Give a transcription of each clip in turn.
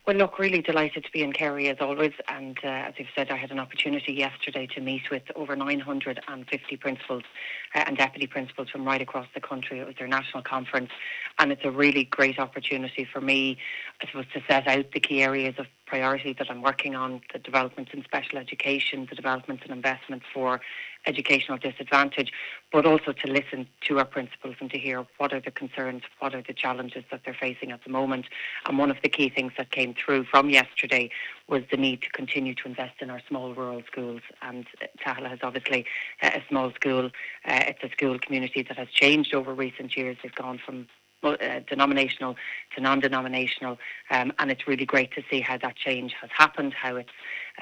Well, look, really delighted to be in Kerry as always. And as you've said, I had an opportunity yesterday to meet with over 950 principals and deputy principals from right across the country. It was their national conference, and it's a really great opportunity for me, I suppose, to set out the key areas of priority that I'm working on, the developments in special education, the developments and investments for educational disadvantage, but also to listen to our principals and to hear what are the concerns, what are the challenges that they're facing at the moment. And one of the key things that came through from yesterday was the need to continue to invest in our small rural schools. And Tahala has obviously a small school. It's a school community that has changed over recent years. They've gone from denominational to non-denominational, and it's really great to see how that change has happened, how it's,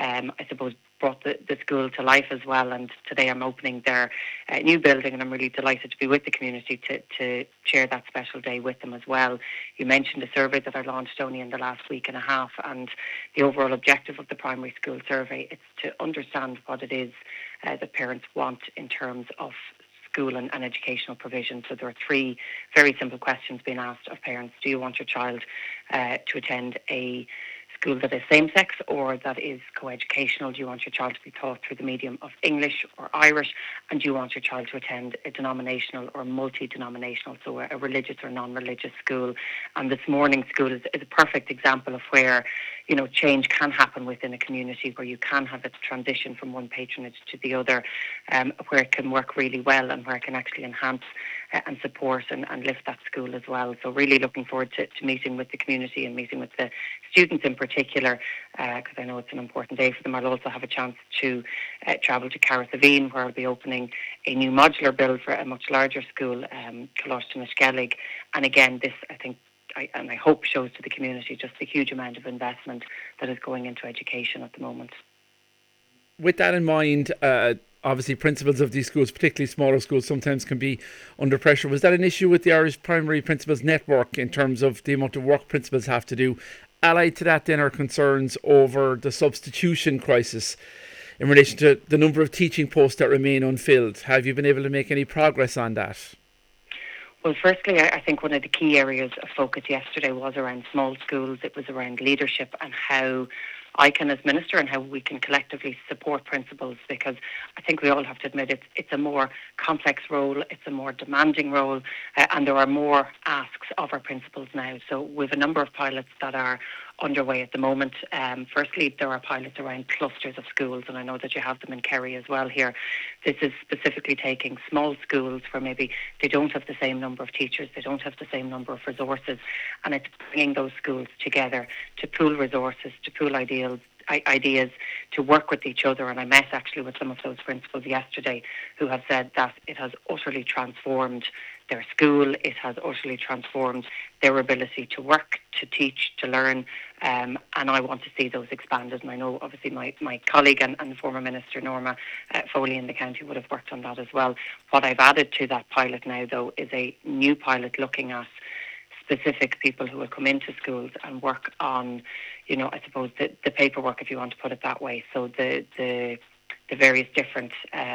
I suppose, brought the school to life as well. And today I'm opening their new building, and I'm really delighted to be with the community to share that special day with them as well. You mentioned a survey that I launched only in the last week and a half, and the overall objective of the primary school survey is to understand what it is that parents want in terms of school and educational provision. So there are three very simple questions being asked of parents. Do you want your child to attend a school that is same-sex or that is co-educational? Do you want your child to be taught through the medium of English or Irish? And do you want your child to attend a denominational or multi-denominational, so a religious or non-religious school? And this morning's school is a perfect example of where, you know, change can happen within a community, where you can have a transition from one patronage to the other, where it can work really well and where it can actually enhance and support and lift that school as well. So really looking forward to meeting with the community and meeting with the students in particular, because I know it's an important day for them. I'll also have a chance to travel to Carrickaveen, where I'll be opening a new modular build for a much larger school, Coloston Skellig. And again, this, I think, I hope shows to the community just the huge amount of investment that is going into education at the moment. With that in mind, obviously principals of these schools, particularly smaller schools, sometimes can be under pressure. Was that an issue with the Irish Primary Principals Network in terms of the amount of work principals have to do? Allied to that then are concerns over the substitution crisis in relation to the number of teaching posts that remain unfilled. Have you been able to make any progress on that? Well, firstly, I think one of the key areas of focus yesterday was around small schools. It was around leadership and how I can, as minister, and how we can collectively support principals, because I think we all have to admit it's a more complex role, it's a more demanding role, and there are more asks of our principals now. So we have a number of pilots that are underway at the moment. Firstly, there are pilots around clusters of schools, and I know that you have them in Kerry as well here. This is specifically taking small schools where maybe they don't have the same number of teachers, they don't have the same number of resources, and it's bringing those schools together to pool resources, to pool ideas, to work with each other. And I met actually with some of those principals yesterday who have said that it has utterly transformed their school, it has utterly transformed their ability to work, to teach, to learn, and I want to see those expanded. And I know obviously my colleague and former Minister Norma Foley in the county would have worked on that as well. What I've added to that pilot now, though, is a new pilot looking at specific people who will come into schools and work on, you know, I suppose the paperwork, if you want to put it that way. So the various different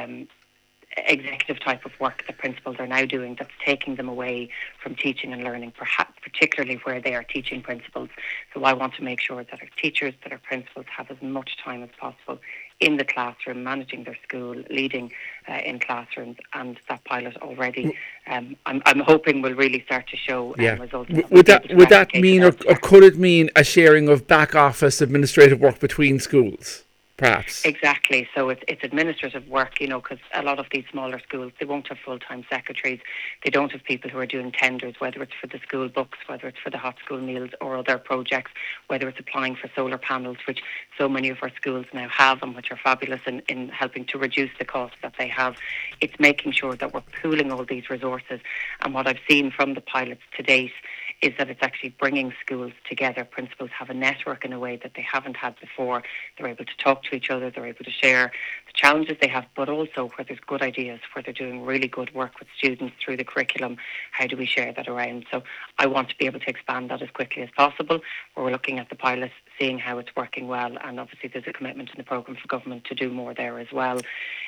executive type of work that principals are now doing that's taking them away from teaching and learning, perhaps particularly where they are teaching principals. So I want to make sure that our teachers, that our principals have as much time as possible in the classroom, managing their school, leading in classrooms, and that pilot already, I'm hoping will really start to show results. Would that mean, or could it mean a sharing of back office administrative work between schools? Perhaps. Exactly. So it's administrative work, you know, because a lot of these smaller schools, they won't have full-time secretaries. They don't have people who are doing tenders, whether it's for the school books, whether it's for the hot school meals or other projects, whether it's applying for solar panels, which so many of our schools now have and which are fabulous in helping to reduce the costs that they have. It's making sure that we're pooling all these resources. And what I've seen from the pilots to date is that it's actually bringing schools together. Principals have a network in a way that they haven't had before. They're able to talk to each other, they're able to share the challenges they have, but also where there's good ideas, where they're doing really good work with students through the curriculum. How do we share that around? So I want to be able to expand that as quickly as possible. We're looking at the pilot, seeing how it's working well, and obviously there's a commitment in the programme for government to do more there as well.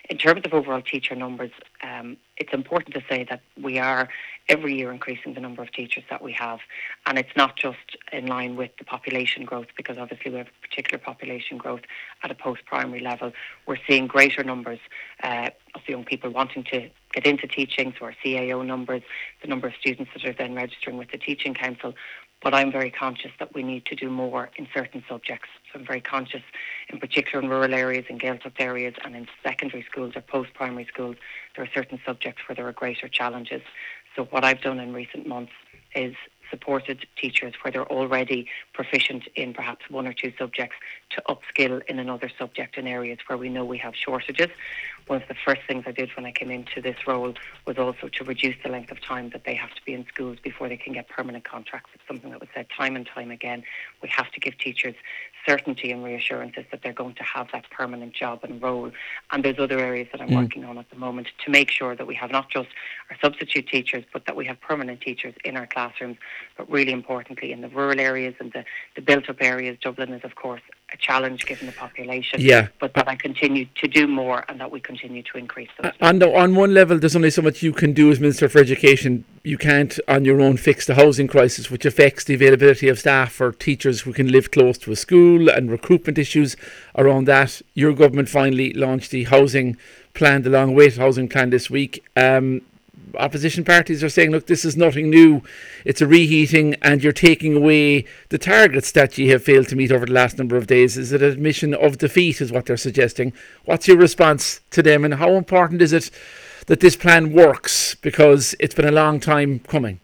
In terms of overall teacher numbers, it's important to say that we are every year increasing the number of teachers that we have. And it's not just in line with the population growth, because obviously we have particular population growth at a post-primary level. We're seeing greater numbers of young people wanting to get into teaching, so our CAO numbers, the number of students that are then registering with the Teaching Council. But I'm very conscious that we need to do more in certain subjects. So I'm very conscious, in particular in rural areas, in Gaeltacht areas and in secondary schools or post-primary schools, there are certain subjects where there are greater challenges. So what I've done in recent months is supported teachers where they're already proficient in perhaps one or two subjects to upskill in another subject in areas where we know we have shortages. One of the first things I did when I came into this role was also to reduce the length of time that they have to be in schools before they can get permanent contracts. It's something that was said time and time again. We have to give teachers certainty and reassurances that they're going to have that permanent job and role. And there's other areas that I'm working on at the moment to make sure that we have not just our substitute teachers, but that we have permanent teachers in our classrooms. But really importantly, in the rural areas and the built-up areas, Dublin is, of course, a challenge given the population. Yeah. But that I continue to do more and that we continue to increase those. On one level, there's only so much you can do as Minister for Education. You can't, on your own, fix the housing crisis, which affects the availability of staff for teachers who can live close to a school, and recruitment issues around that. Your government finally launched the housing plan, the long-awaited housing plan this week. Opposition parties are saying, look, this is nothing new. It's a reheating, and you're taking away the targets that you have failed to meet over the last number of days. Is it an admission of defeat, is what they're suggesting? What's your response to them, and how important is it that this plan works? Because it's been a long time coming.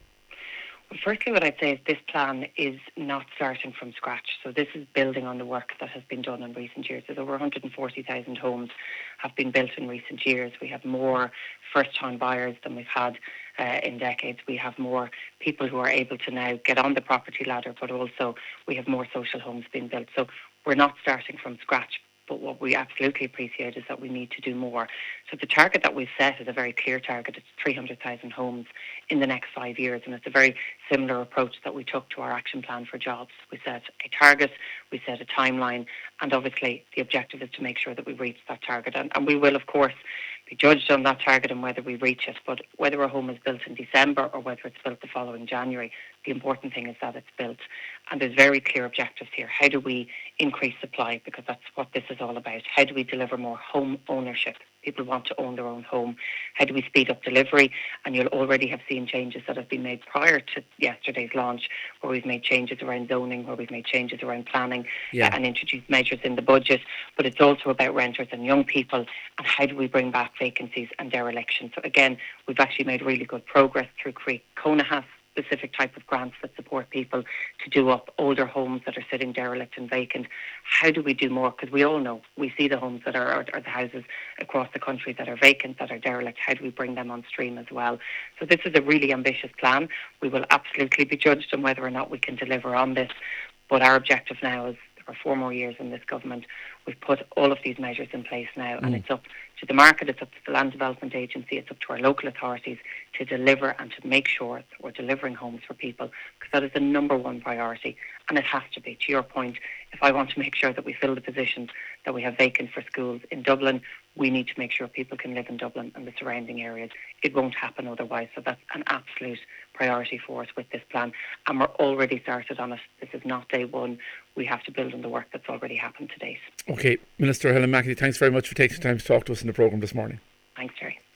Well, firstly, what I'd say is this plan is not starting from scratch. So this is building on the work that has been done in recent years. There's over 140,000 homes have been built in recent years. We have more first-time buyers than we've had in decades. We have more people who are able to now get on the property ladder, but also we have more social homes being built. So we're not starting from scratch. But what we absolutely appreciate is that we need to do more. So the target that we've set is a very clear target. It's 300,000 homes in the next 5 years. And it's a very similar approach that we took to our action plan for jobs. We set a target, we set a timeline, and obviously the objective is to make sure that we reach that target. And we will, of course, be judged on that target and whether we reach it. But whether a home is built in December or whether it's built the following January, the important thing is that it's built. And there's very clear objectives here. How do we increase supply? Because that's what this is all about. How do we deliver more home ownership? People want to own their own home. How do we speed up delivery? And you'll already have seen changes that have been made prior to yesterday's launch, where we've made changes around zoning, where we've made changes around planning, and introduced measures in the budget. But it's also about renters and young people, and how do we bring back vacancies and dereliction? So again, we've actually made really good progress through Croí Cónaithe, specific type of grants that support people to do up older homes that are sitting derelict and vacant. How do we do more? Because we all know, we see the homes that are the houses across the country that are vacant, that are derelict. How do we bring them on stream as well? So this is a really ambitious plan. We will absolutely be judged on whether or not we can deliver on this. But our objective now is, there are 4 more years in this government. We've put all of these measures in place now, and it's up to the market, it's up to the Land Development Agency, it's up to our local authorities to deliver and to make sure that we're delivering homes for people, because that is the number one priority, and it has to be. To your point, if I want to make sure that we fill the positions that we have vacant for schools in Dublin, we need to make sure people can live in Dublin and the surrounding areas. It won't happen otherwise, so that's an absolute priority for us with this plan, and we're already started on it. This is not day one. We have to build on the work that's already happened to date. Okay, Minister Helen McEntee, thanks very much for taking the time to talk to us in the programme this morning. Thanks, Terry.